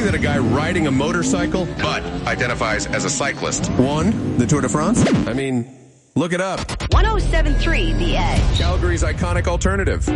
that a guy riding a motorcycle but identifies as a cyclist won the Tour de France? I mean, look it up. 107.3 The Edge. Calgary's iconic alternative.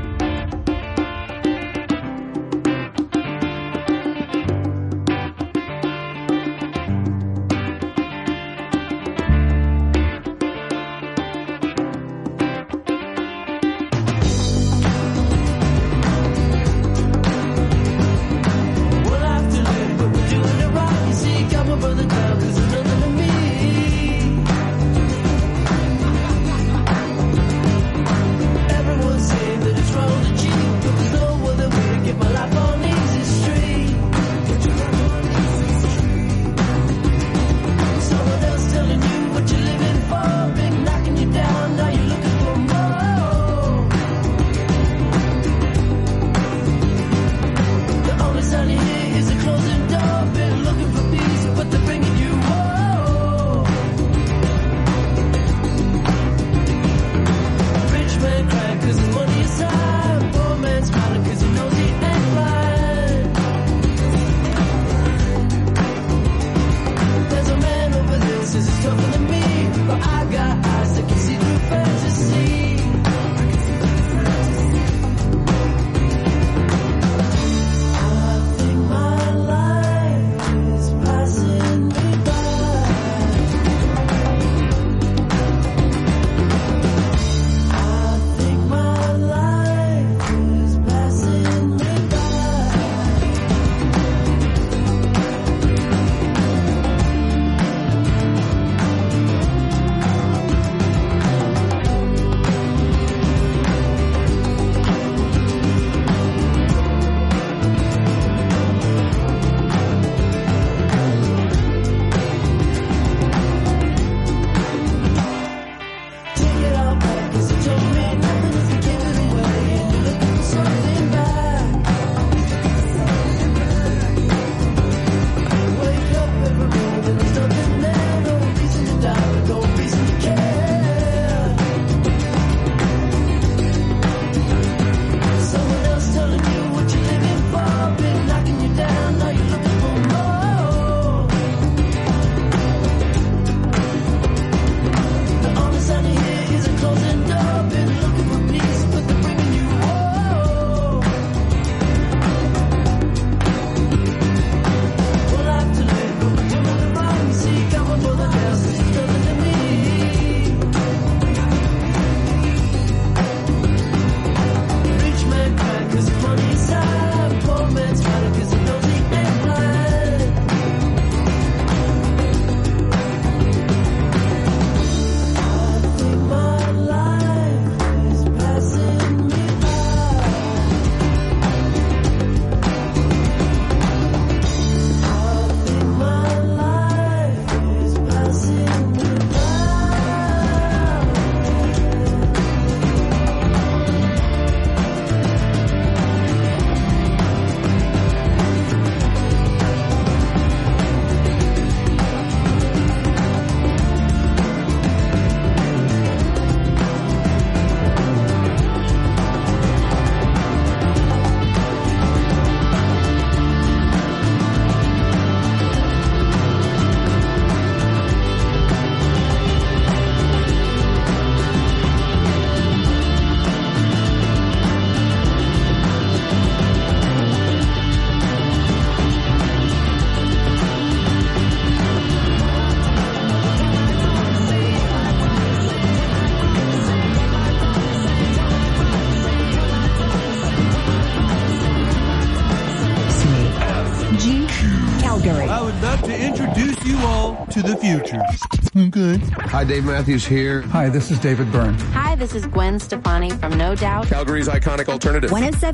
To the future. Good. Hi, Dave Matthews here. Hi, this is David Byrne. Hi, this is Gwen Stefani from No Doubt. Calgary's iconic alternative.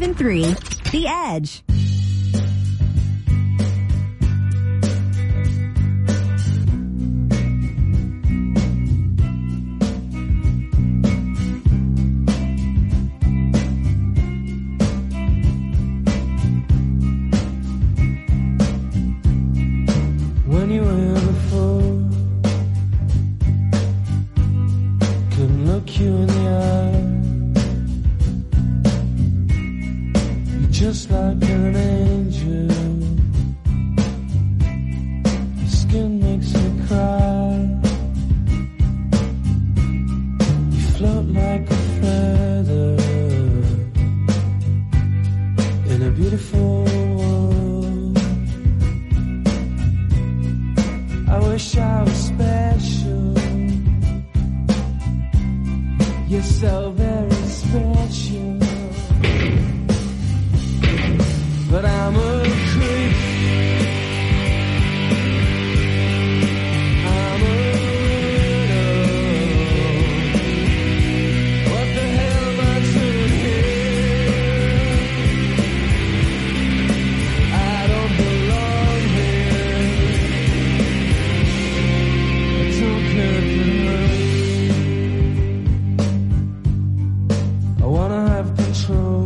107.3 The Edge. When you were before, couldn't look you in the eye. You're just like an wish I was special. You're so very special. But I'm a creep. I'm a widow. What the hell am I doing here? I don't belong here. I don't care if it hurts. I wanna have control.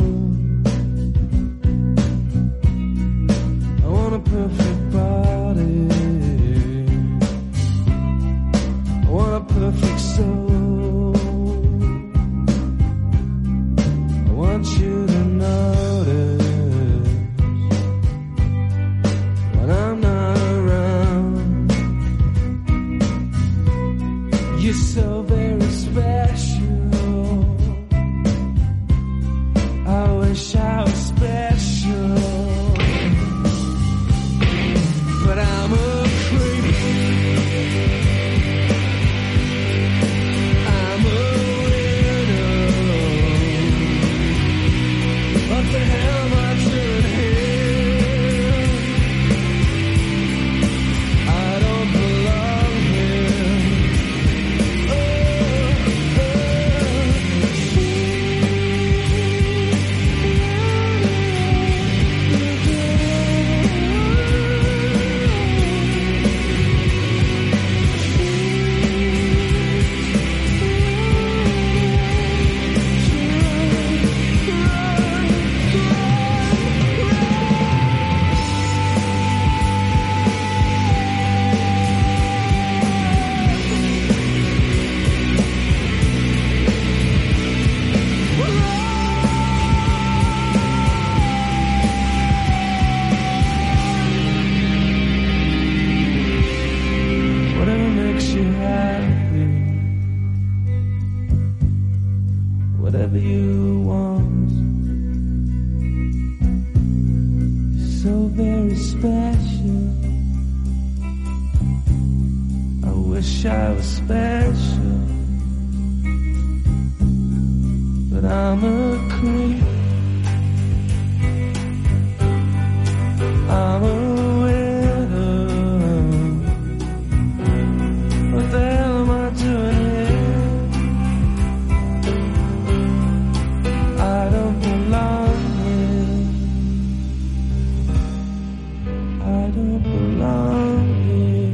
I want a perfect body. I want a perfect soul. I want you to notice when I'm not around. You're so very special. I wish I was special. But I'm a creep. I'm a widow. What the hell am I doing here? I don't belong here. Whatever makes you happy, whatever you want. You're so very special. I wish I was special, but I'm a creep. I'm a widow. What the hell am I doing here? I don't belong here. I don't belong here.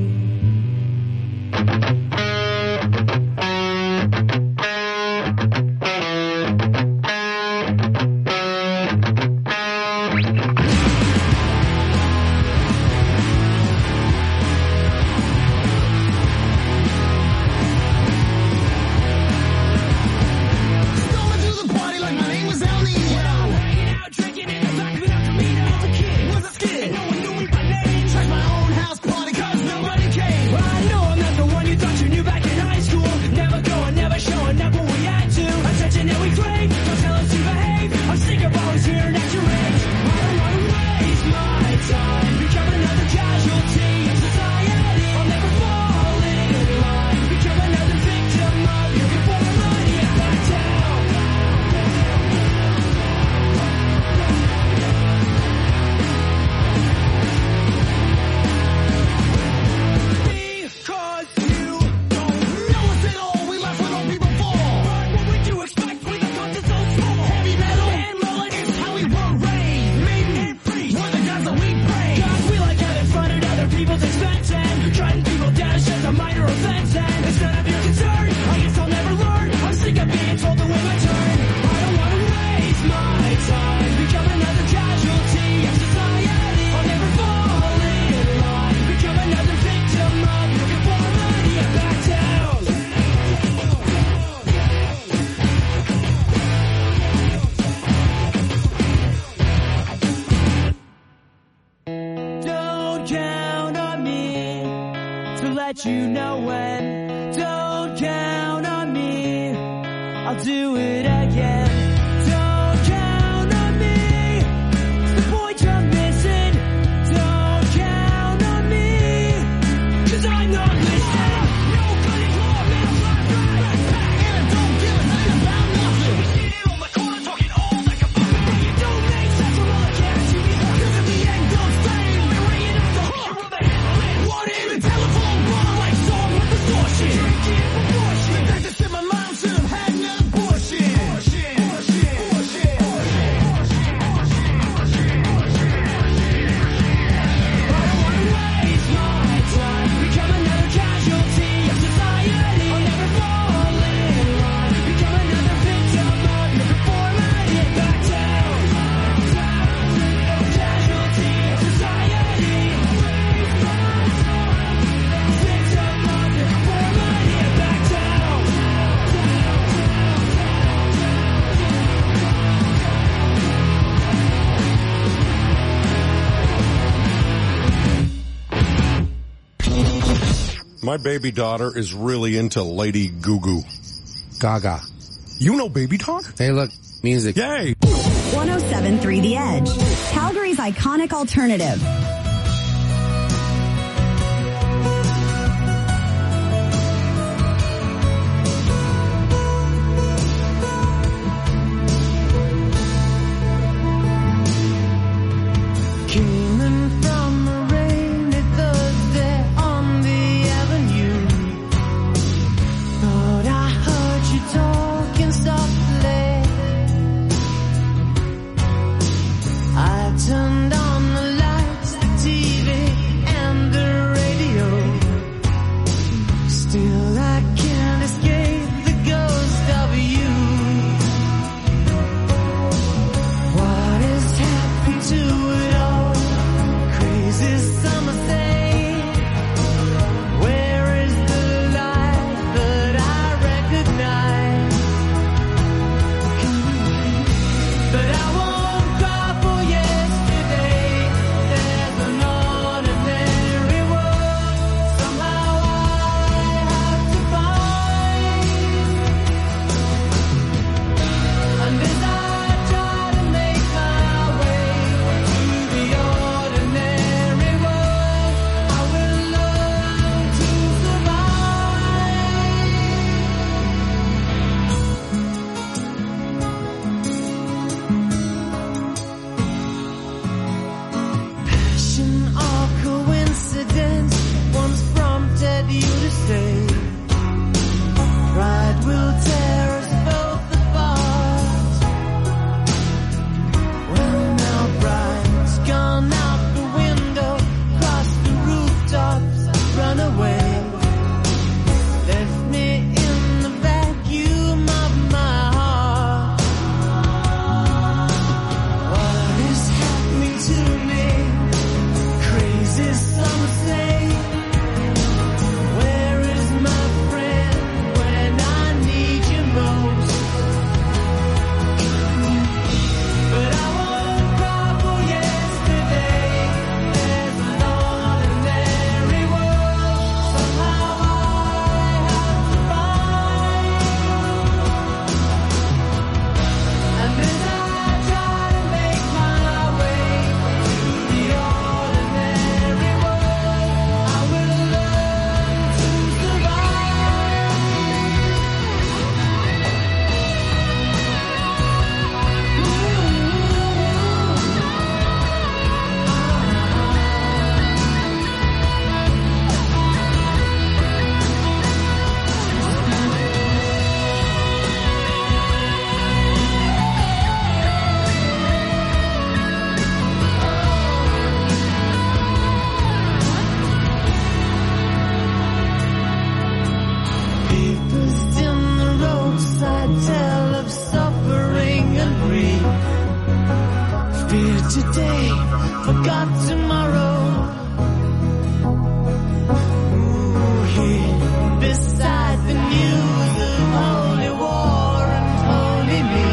let you know when. Don't count on me, I'll do it again. Don't count on me, it's the point I'm missing. Don't count on me, 'cause I'm not My baby daughter is really into Lady Goo-Goo. Gaga. You know baby talk? Hey, look, music. Yay! 107.3 The Edge, Calgary's iconic alternative. Came in from a rainy Thursday on the avenue. Thought I heard you talking softly. I turned on the lights, the TV, and the radio. Still I can't escape the ghost of you. What has happened to it all? Crazy summer thing. Where is the light that I recognize? But I won't cry for yesterday. There's an ordinary world somehow I have to find. And as I try to make my way to the ordinary world, I will learn to survive. Passion or coincidence once prompted you to stay. Pride will tear us both apart. Well, now bride's gone out the window, crossed the rooftops, run away. Left me in the vacuum of my heart. What is happening to me? Crazy some say. Where is my friend when I need you most? But I won't cry for yesterday. There's an ordinary world somehow I have to find. And as I try to make my way to the ordinary world, I will learn to survive. Papers in the roadside tell of suffering and grief. Fear today, forgot tomorrow. Ooh, here beside the news of holy war and holy me.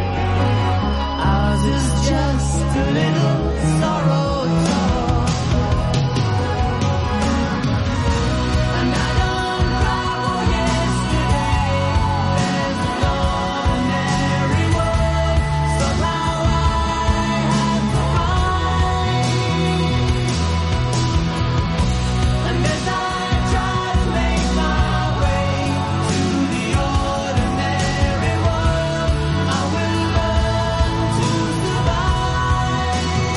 Ours is just a little sorrow talk. And I don't cry for yesterday. There's an ordinary world somehow I have to find. And as I try to make my way to the ordinary world, I will learn to survive.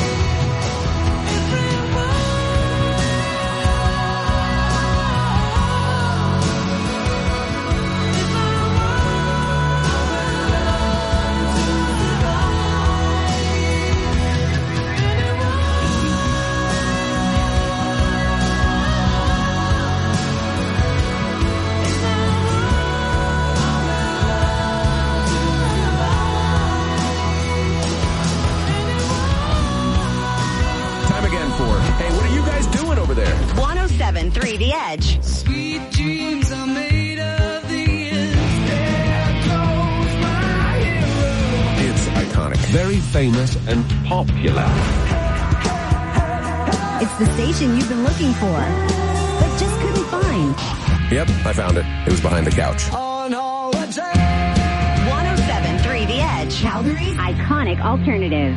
Time again for, hey, what are you guys doing over there? 107.3 The Edge. Sweet dreams are made of the end. There goes my hero. It's iconic. Very famous and popular. It's the station you've been looking for, but just couldn't find. online. Yep, I found it. It was behind the couch. On holiday. 107.3 The Edge. Calgary's iconic alternative.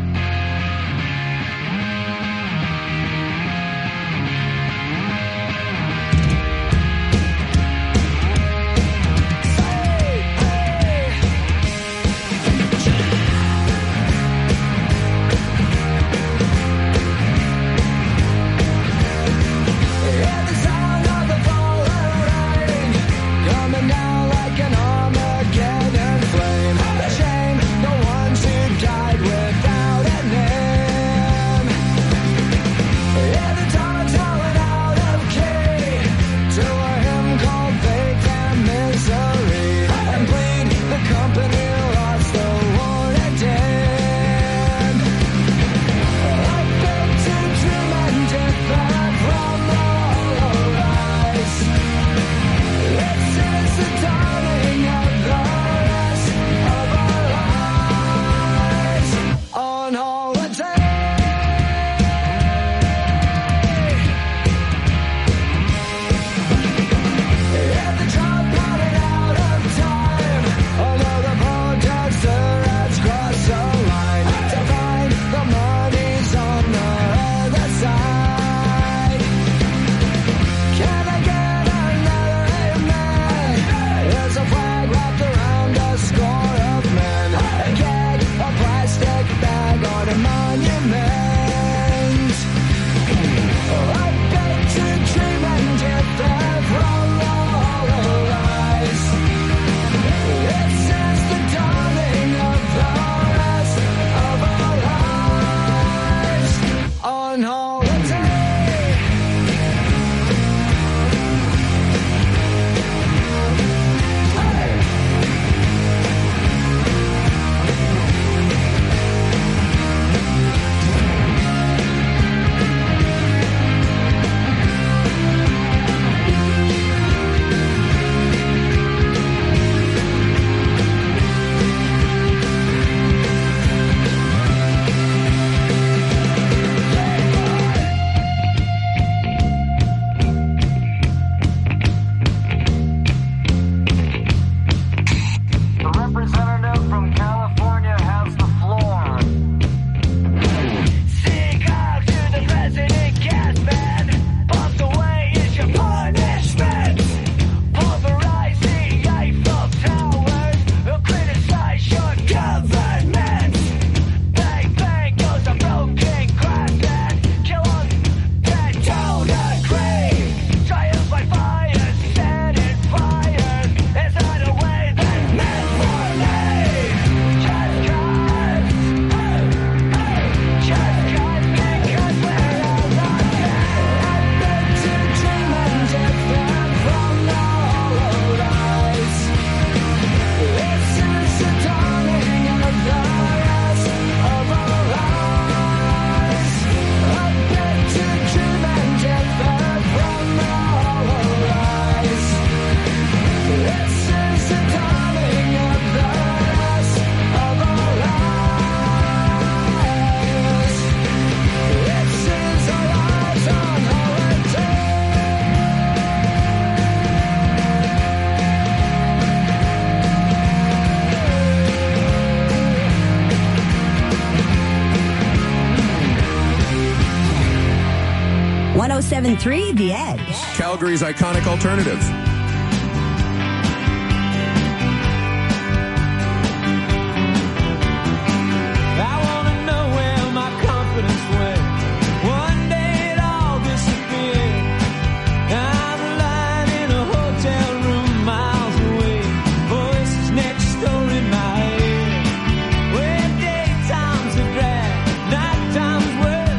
.107.3 The Edge. Calgary's iconic alternative.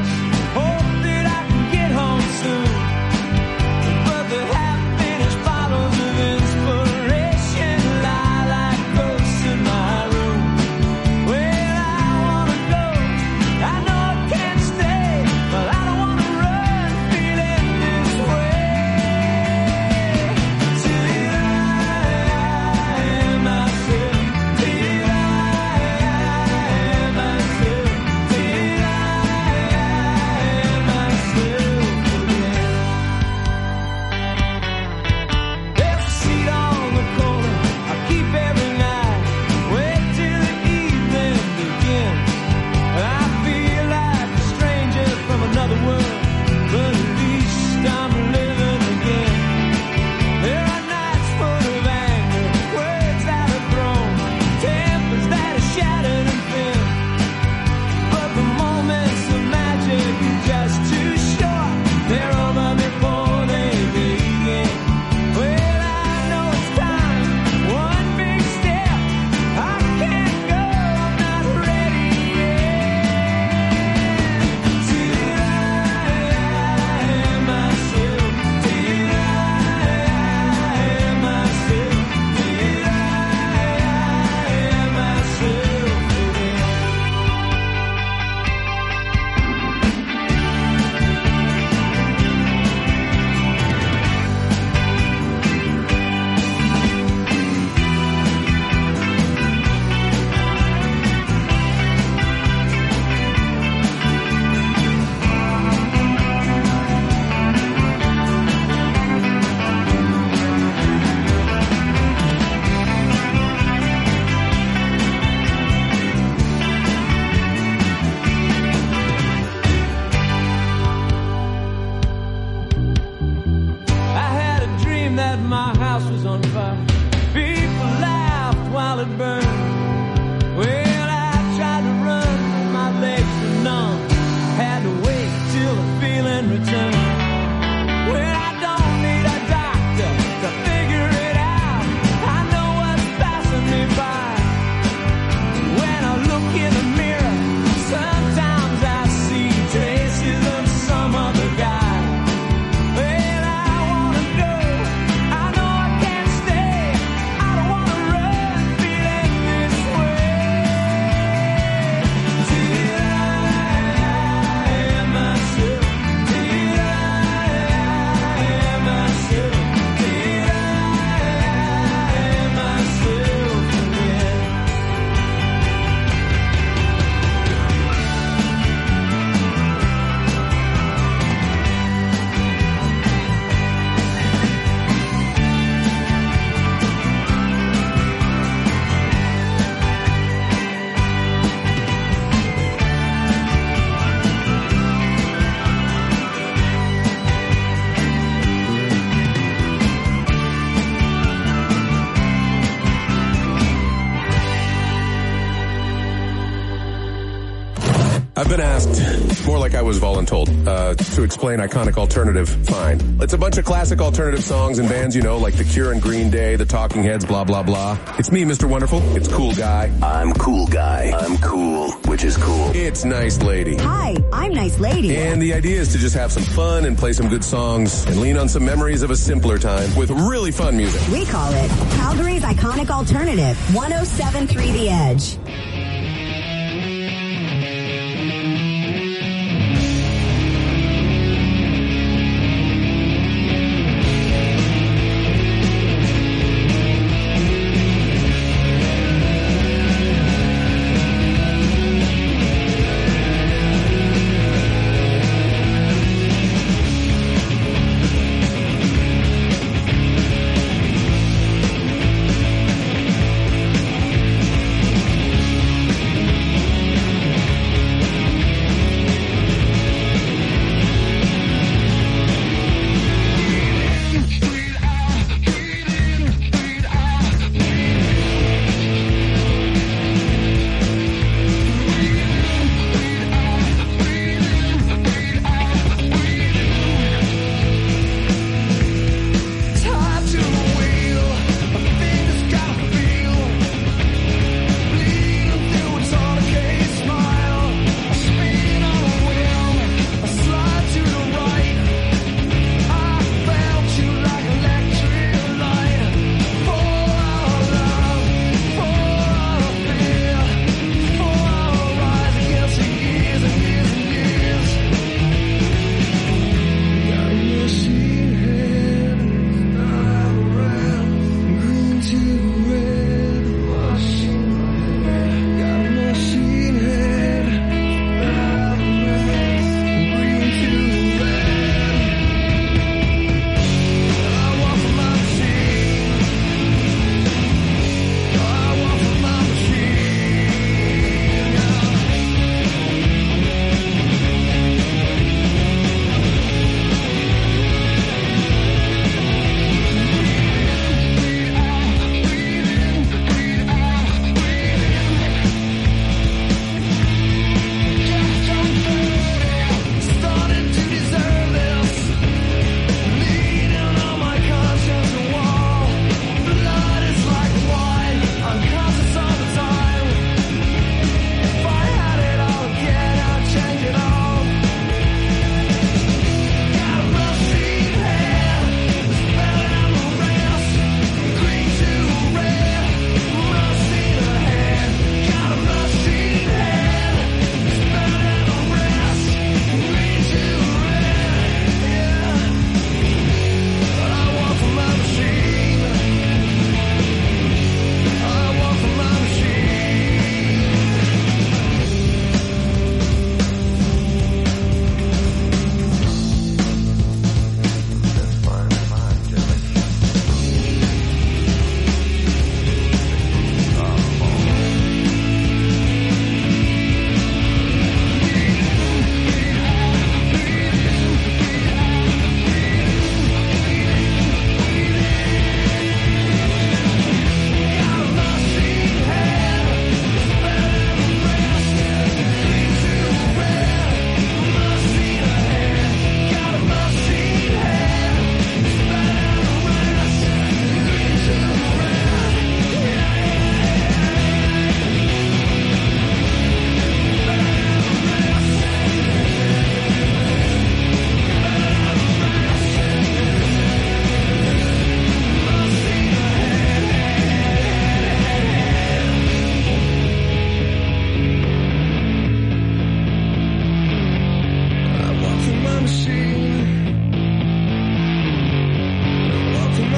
Follow house was on fire. People laughed while it burned. Well, I tried to run, but my legs were numb. Had to wait till the feeling returned. Well, I don't need a doctor to figure it out. I know what's passing me by. When I look in the mirror, sometimes I see traces of some other guy. Well, I wanna go, I know I can't stay. I don't wanna run feeling this way. Till I am myself. Till I am myself. Till I am myself again. I've been asked, more like I was voluntold, to explain iconic alternative. Fine. It's a bunch of classic alternative songs and bands, you know, like The Cure and Green Day, The Talking Heads, blah, blah, blah. It's me, Mr. Wonderful. It's Cool Guy. I'm Cool Guy. I'm cool, which is cool. It's Nice Lady. Hi, I'm Nice Lady. And the idea is to just have some fun and play some good songs and lean on some memories of a simpler time with really fun music. We call it Calgary's Iconic Alternative, 107.3 The Edge.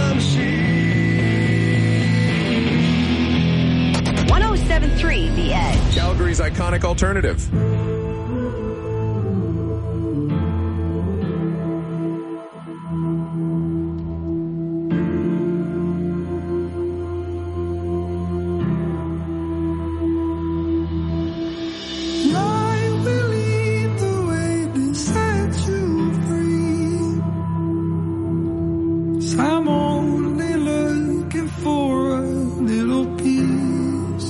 107.3 The Edge. Calgary's iconic alternative. I'm only looking for a little piece.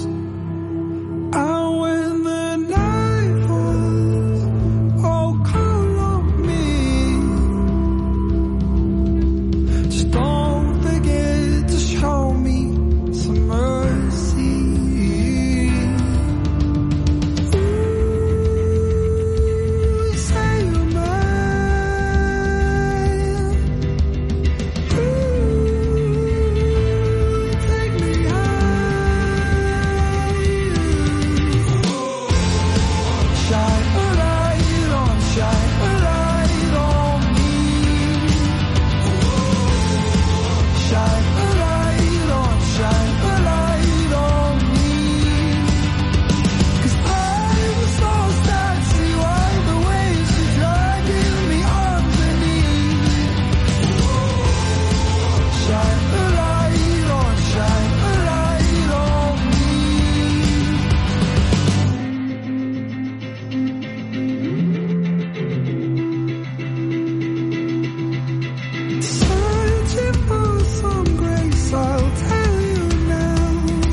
When the night falls, oh, call on me. Just don't forget to show me some mercy. Ooh, say you're mine. Ooh, take me Shine a light on me. Shine a light on me. 'Cause I was so sad, see why the waves are dragging me underneath. Shine a light on me. Searching for some grace, I'll tell you now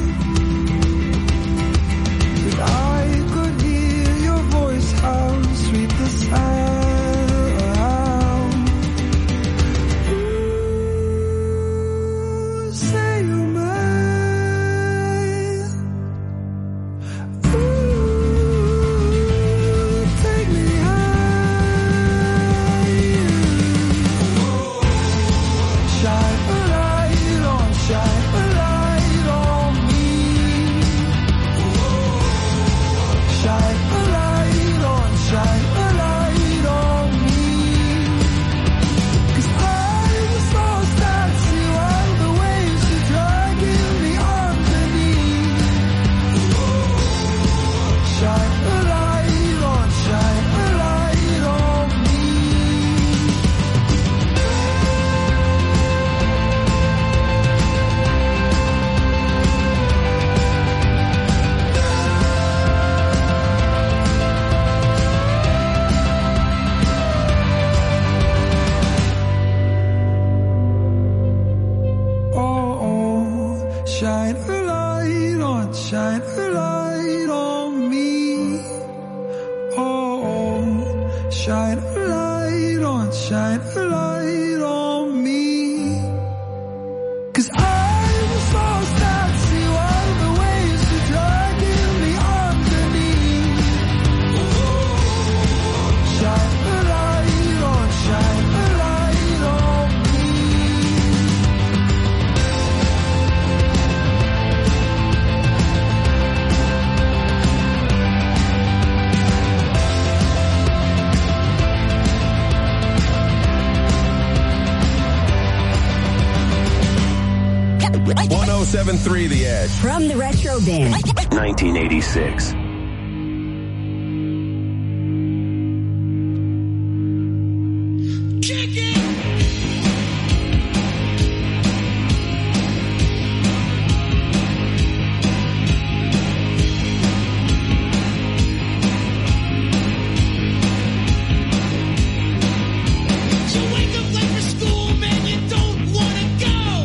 that I could hear your voice, how sweet the sound. Ooh, say you're mine. Ooh, take me higher. Shine a light on me. Shine a light on me. 'Cause I was so sad, see why the waves are dragging me underneath. Shine a light on me. Oh, shine a light on me. Oh, shine a light on me. 'Cause I was so sad, see why the waves are dragging me underneath. Shine a light on me. Like 107.3 The Edge. From the Retro Bin. 1986.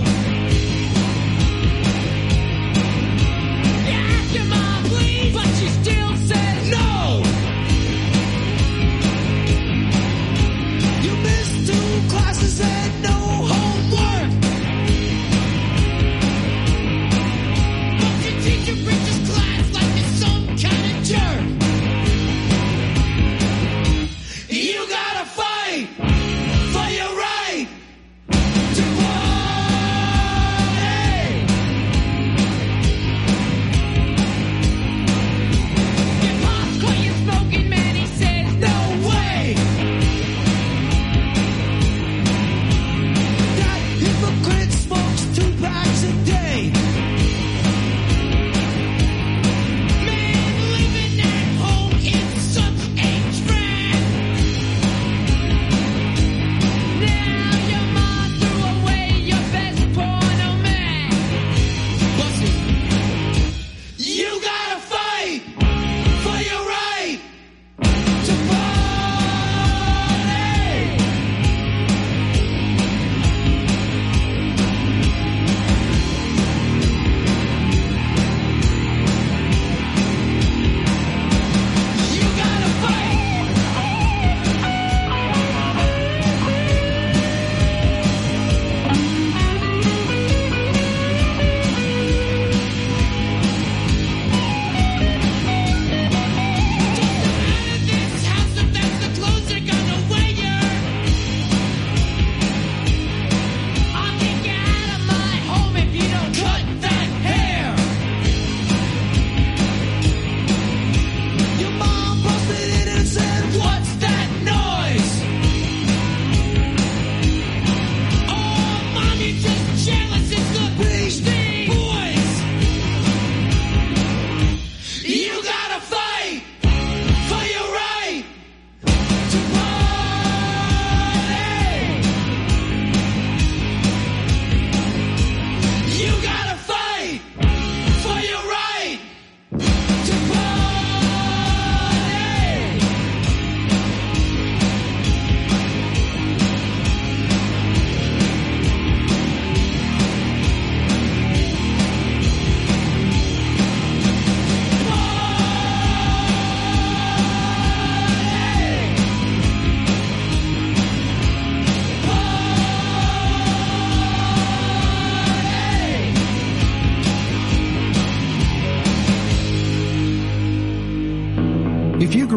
But she's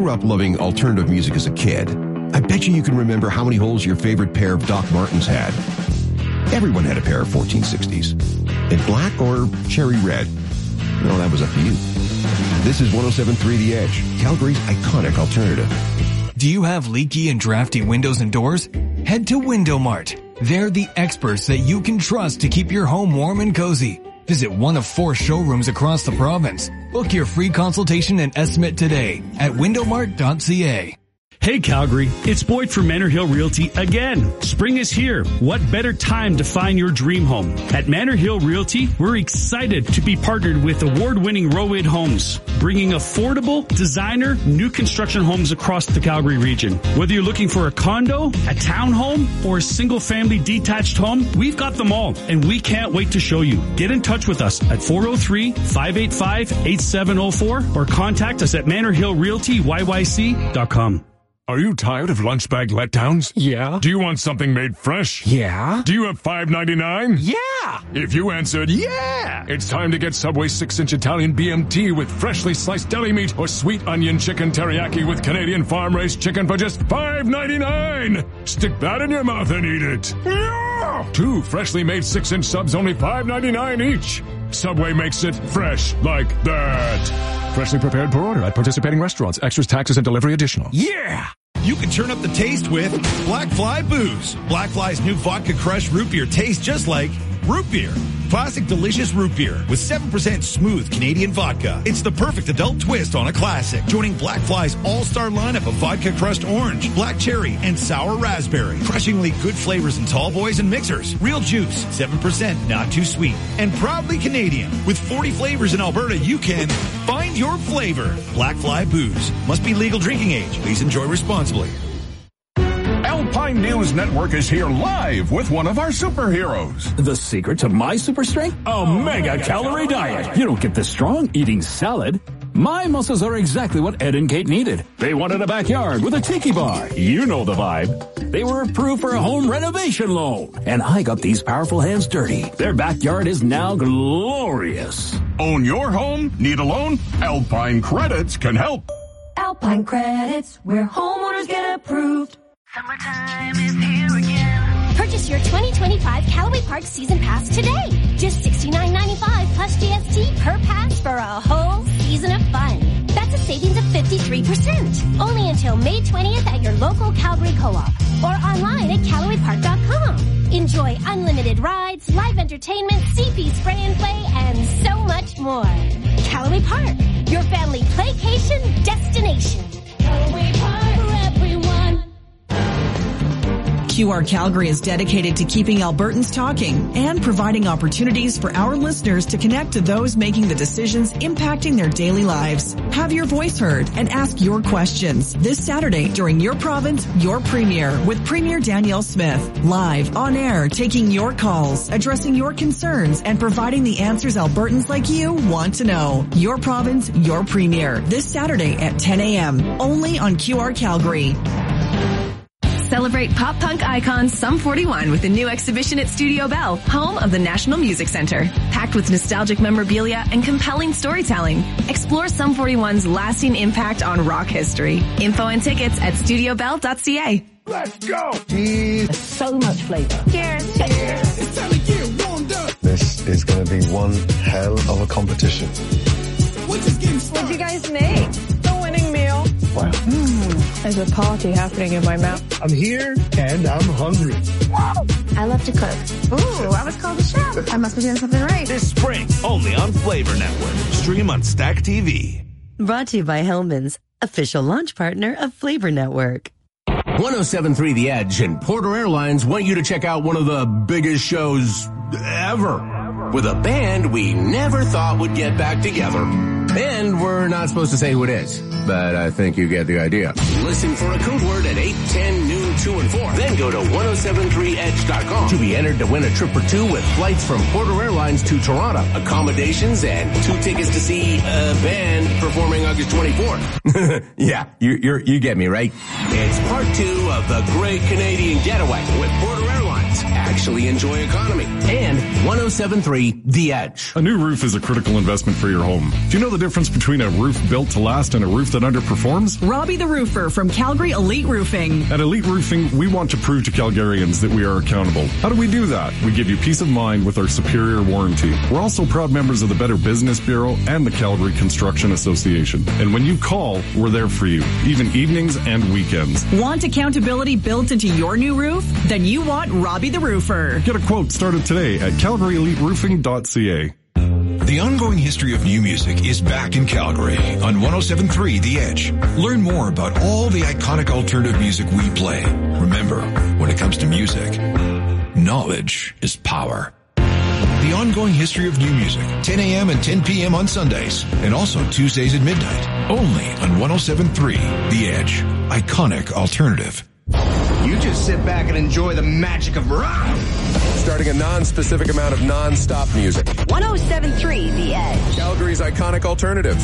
grew up loving alternative music as a kid, I bet you can remember how many holes your favorite pair of Doc Martens had. Everyone had a pair of 1460s. In black or cherry red. No, that was up to you. This is 107.3 The Edge, Calgary's iconic alternative. Do you have leaky and drafty windows and doors? Head to Window Mart. They're the experts that you can trust to keep your home warm and cozy. Visit one of 4 showrooms across the province. Book your free consultation and estimate today at windowmart.ca. Hey Calgary, it's Boyd from Manor Hill Realty again. Spring is here. What better time to find your dream home? At Manor Hill Realty, we're excited to be partnered with award-winning RoWid Homes, bringing affordable, designer, new construction homes across the Calgary region. Whether you're looking for a condo, a townhome, or a single-family detached home, we've got them all, and we can't wait to show you. Get in touch with us at 403-585-8704 or contact us at manorhillrealtyyyc.com. Are you tired of lunch bag letdowns? Yeah. Do you want something made fresh? Yeah. Do you have $5.99? Yeah. If you answered yeah, it's time to get Subway 6-inch Italian BMT with freshly sliced deli meat or sweet onion chicken teriyaki with Canadian farm-raised chicken for just $5.99. Stick that in your mouth and eat it. Yeah. 2 freshly made 6-inch subs, only $5.99 each. Subway makes it fresh like that. Freshly prepared per order at participating restaurants. Extras, taxes, and delivery additional. Yeah! You can turn up the taste with Black Fly Booze. Black Fly's new Vodka Crush root beer tastes just like root beer. Classic delicious root beer with 7% smooth Canadian vodka. It's the perfect adult twist on a classic. Joining Black Fly's all-star lineup of vodka crushed orange, black cherry, and sour raspberry. Crushingly good flavors in tall boys and mixers. Real juice, 7%, not too sweet. And proudly Canadian. With 40 flavors in Alberta, you can find your flavor. Black Fly Booze. Must be legal drinking age. Please enjoy responsibly. Alpine News Network is here live with one of our superheroes. The secret to my super strength? A mega-calorie diet. You don't get this strong eating salad. My muscles are exactly what Ed and Kate needed. They wanted a backyard with a tiki bar. You know the vibe. They were approved for a home renovation loan. And I got these powerful hands dirty. Their backyard is now glorious. Own your home? Need a loan? Alpine Credits can help. Alpine Credits, where homeowners get approved. Summertime is here again. Purchase your 2025 Callaway Park Season Pass today. Just $69.95 plus GST per pass for a whole season of fun. That's a savings of 53%. Only until May 20th at your local Calgary Co-op or online at CallawayPark.com. Enjoy unlimited rides, live entertainment, CP spray and play, and so much more. Callaway Park, your family playcation destination. Callaway Park for everyone. QR Calgary is dedicated to keeping Albertans talking and providing opportunities for our listeners to connect to those making the decisions impacting their daily lives. Have your voice heard and ask your questions this Saturday during Your Province, Your Premier with Premier Danielle Smith. Live, on air, taking your calls, addressing your concerns, and providing the answers Albertans like you want to know. Your Province, Your Premier this Saturday at 10 a.m. only on QR Calgary. Celebrate pop punk icon Sum 41 with a new exhibition at Studio Bell, home of the National Music Center. Packed with nostalgic memorabilia and compelling storytelling. Explore Sum 41's lasting impact on rock history. Info and tickets at studiobell.ca. Let's go! Cheers. So much flavor. Cheers. Cheers. It's time to get warmed up. This is going to be one hell of a competition. What'd you guys make? The winning meal. Wow. There's a party happening in my mouth. I'm here and I'm hungry. I love to cook. Ooh, I was called a chef. I must be doing something right. This spring, only on Flavor Network. Stream on Stack TV. Brought to you by Hellman's, official launch partner of Flavor Network. 107.3 The Edge and Porter Airlines want you to check out one of the biggest shows ever with a band we never thought would get back together. And we're not supposed to say who it is, but I think you get the idea. Listen for a code word at 8, 10, noon, 2, and 4. Then go to 1073edge.com to be entered to win a trip or two with flights from Porter Airlines to Toronto, accommodations, and 2 tickets to see a band performing August 24th. Yeah, you get me, right? It's part 2 of the Great Canadian Getaway with Porter Airlines. let's actually enjoy economy. And 107.3 The Edge. A new roof is a critical investment for your home. Do you know the difference between a roof built to last and a roof that underperforms? Robbie the Roofer from Calgary Elite Roofing. At Elite Roofing, we want to prove to Calgarians that we are accountable. How do we do that? We give you peace of mind with our superior warranty. We're also proud members of the Better Business Bureau and the Calgary Construction Association. And when you call, we're there for you, even evenings and weekends. Want accountability built into your new roof? Then you want Robbie the Roofer. Get a quote started today at calgaryeliteroofing.ca. The ongoing history of new music is back in Calgary on 107.3 The Edge. Learn more about all the iconic alternative music we play. Remember, when it comes to music, knowledge is power. The ongoing history of new music, 10 a.m. and 10 p.m. on Sundays, and also Tuesdays at midnight, only on 107.3 The Edge. Iconic alternative. You just sit back and enjoy the magic of rock. Starting a non-specific amount of non-stop music. 107.3 The Edge. Calgary's iconic alternative.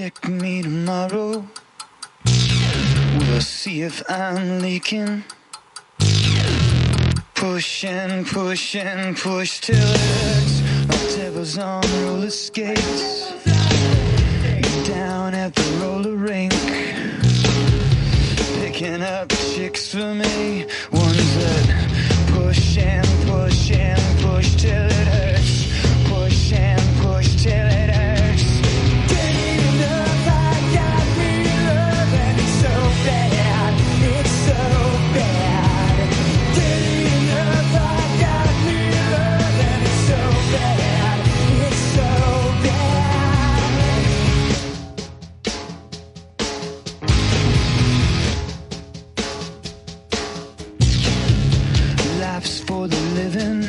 check me tomorrow. We'll see if I'm leaking. Push and push and push till it hurts. My devil's on roller skates. Down at the roller rink, picking up chicks for me. Ones that push and push and push till it hurts. Push and push till it hurts. Getting enough, I got real love, and it's so bad. It's so bad. Getting enough, I got real love, and it's so bad. It's so bad. Life's for the living,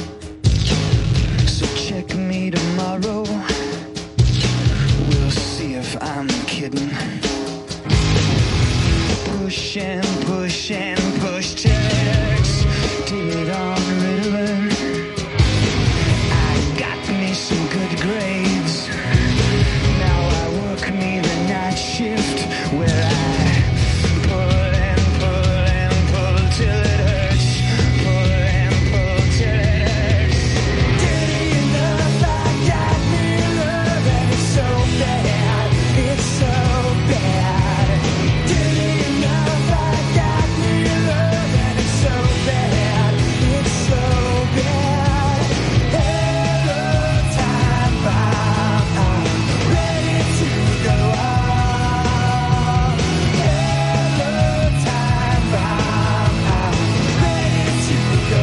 so check me tomorrow. We'll see if I'm kidding. Push and push and push till it hurts. Did on Ritalin. I got me some good grades. Now I work me the night shift where I pull and pull and pull till it hurts. Pull and pull till it hurts. Getting enough, I got real love, and it's so bad. It's so bad. Getting enough, I got real love, and it's so bad. It's so bad. Hello, time bomb. I'm ready to go on. Hello, time bomb. I'm ready to go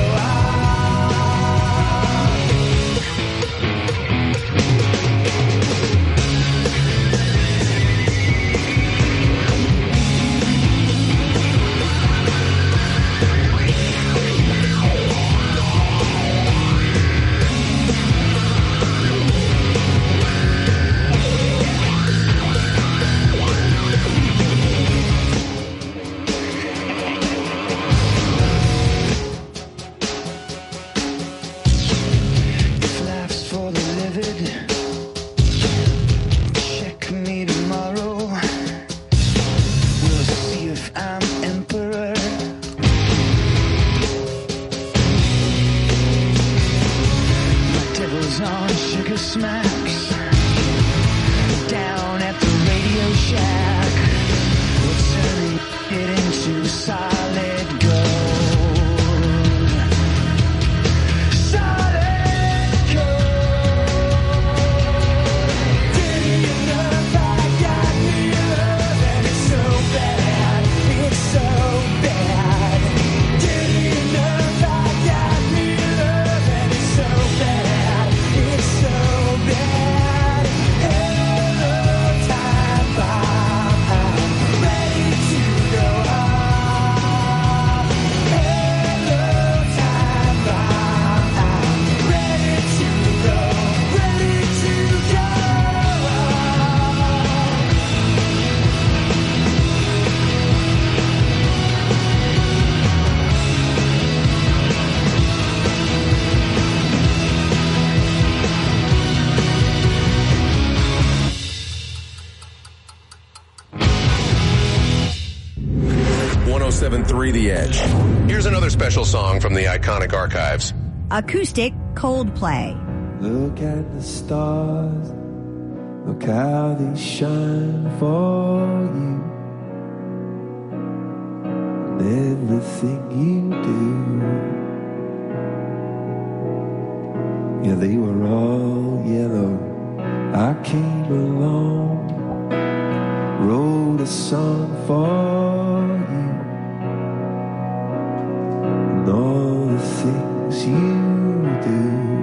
If life's for the livid, check me tomorrow. We'll see if I'm emperor. My devil's on sugar smacks. Down at the Radio Shack, we're turning it into solid gold. Solid gold. Getting enough, I got real love, and it's so bad. It's so bad. Getting enough, I got real love, and it's so bad. It's so bad. Hello, time bomb. I'm ready to go on. Hello, time bomb. I'm ready to go. Ready to go .1073 The Edge. Here's another special song from the iconic archives. Acoustic Coldplay. Look at the stars, look how they shine for you. And everything you do. Yeah, they were all yellow. I came along, wrote a song for you. And all the things you do.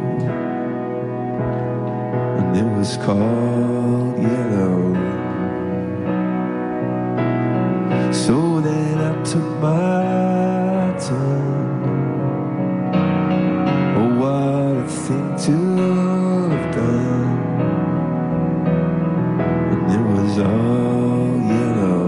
And it was called Yellow. So then I took my time. Oh, what a thing to have done. And it was all yellow.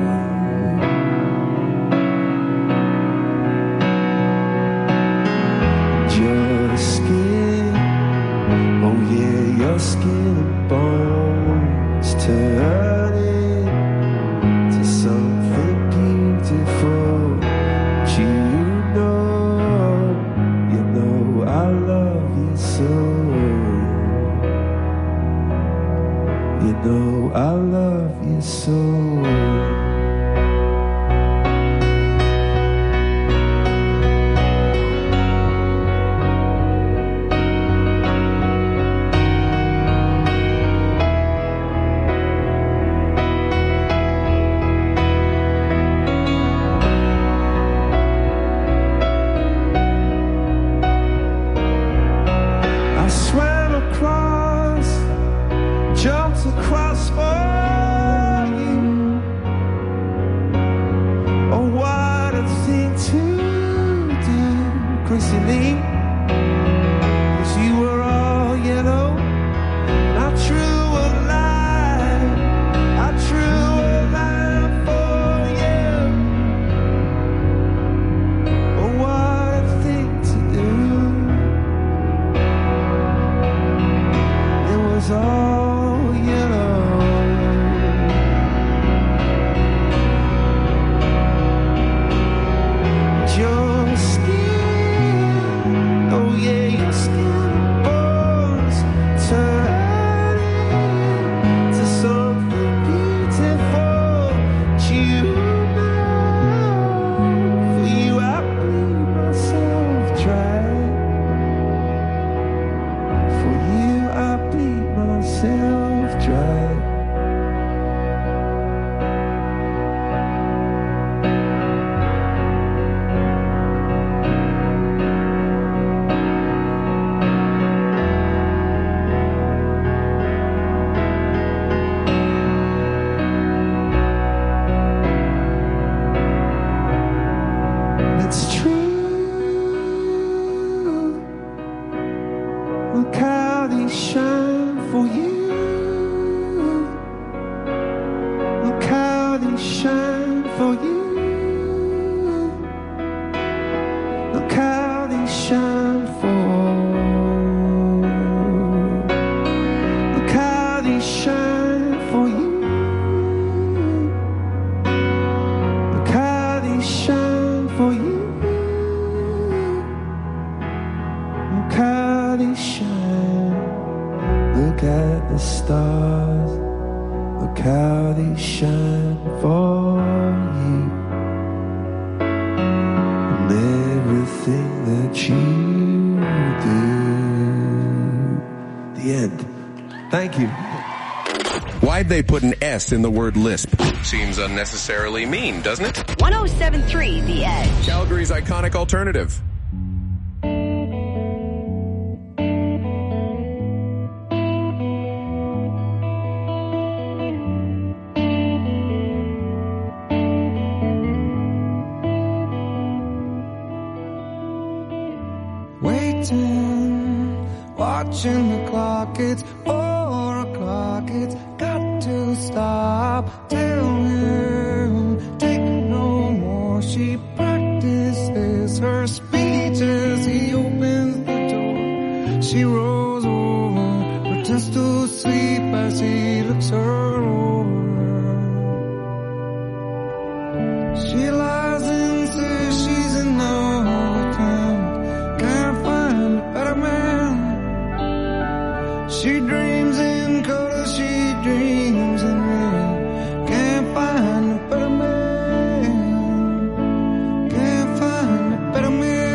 Your skin, oh yeah, your skin and bones turn soul. You know I love you so. They put an S in the word lisp. Seems unnecessarily mean, doesn't it? 107.3 The Edge. Calgary's iconic alternative. Waiting, watching the clock, it's 4 o'clock, it's got to stop. Tell him, take no more. She practices her speech as he opens the door. She rolls over, pretends to sleep as he looks her over. She lies and says she's in love with him. Can't find a better man. She dreams in color, she dreams in rain. Can't find a better man. Can't find a better man.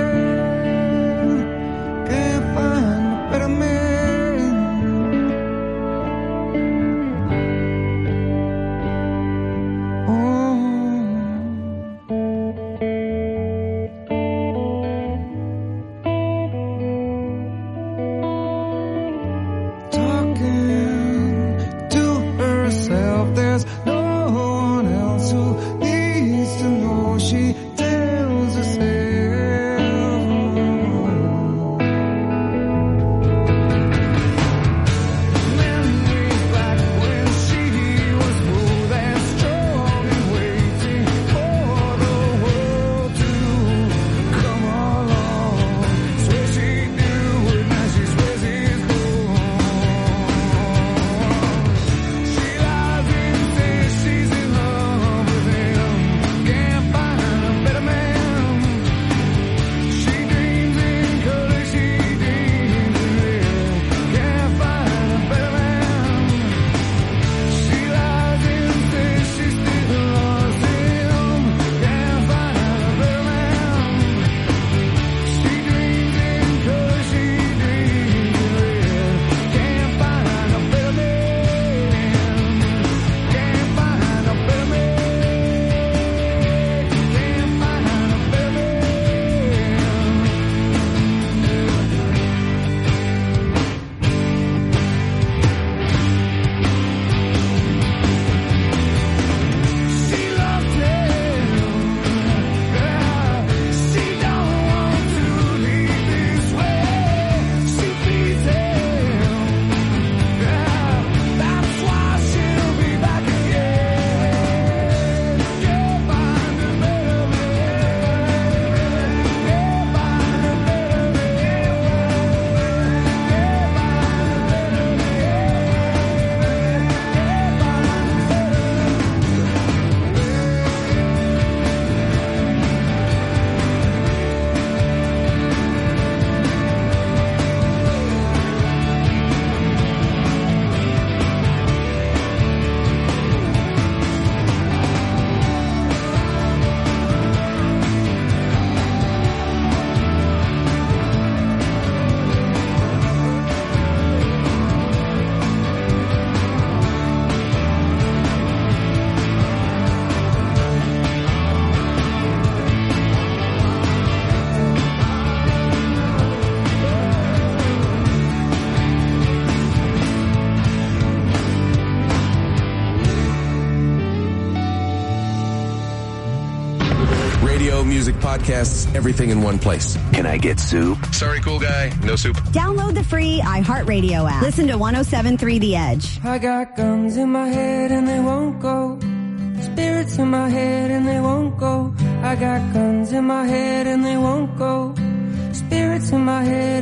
podcasts, everything in one place. Can I get soup? Sorry, cool guy. No soup. Download the free iHeartRadio app. Listen to 107.3 The Edge. I got guns in my head and they won't go. Spirits in my head and they won't go. I got guns in my head and they won't go. Spirits in my head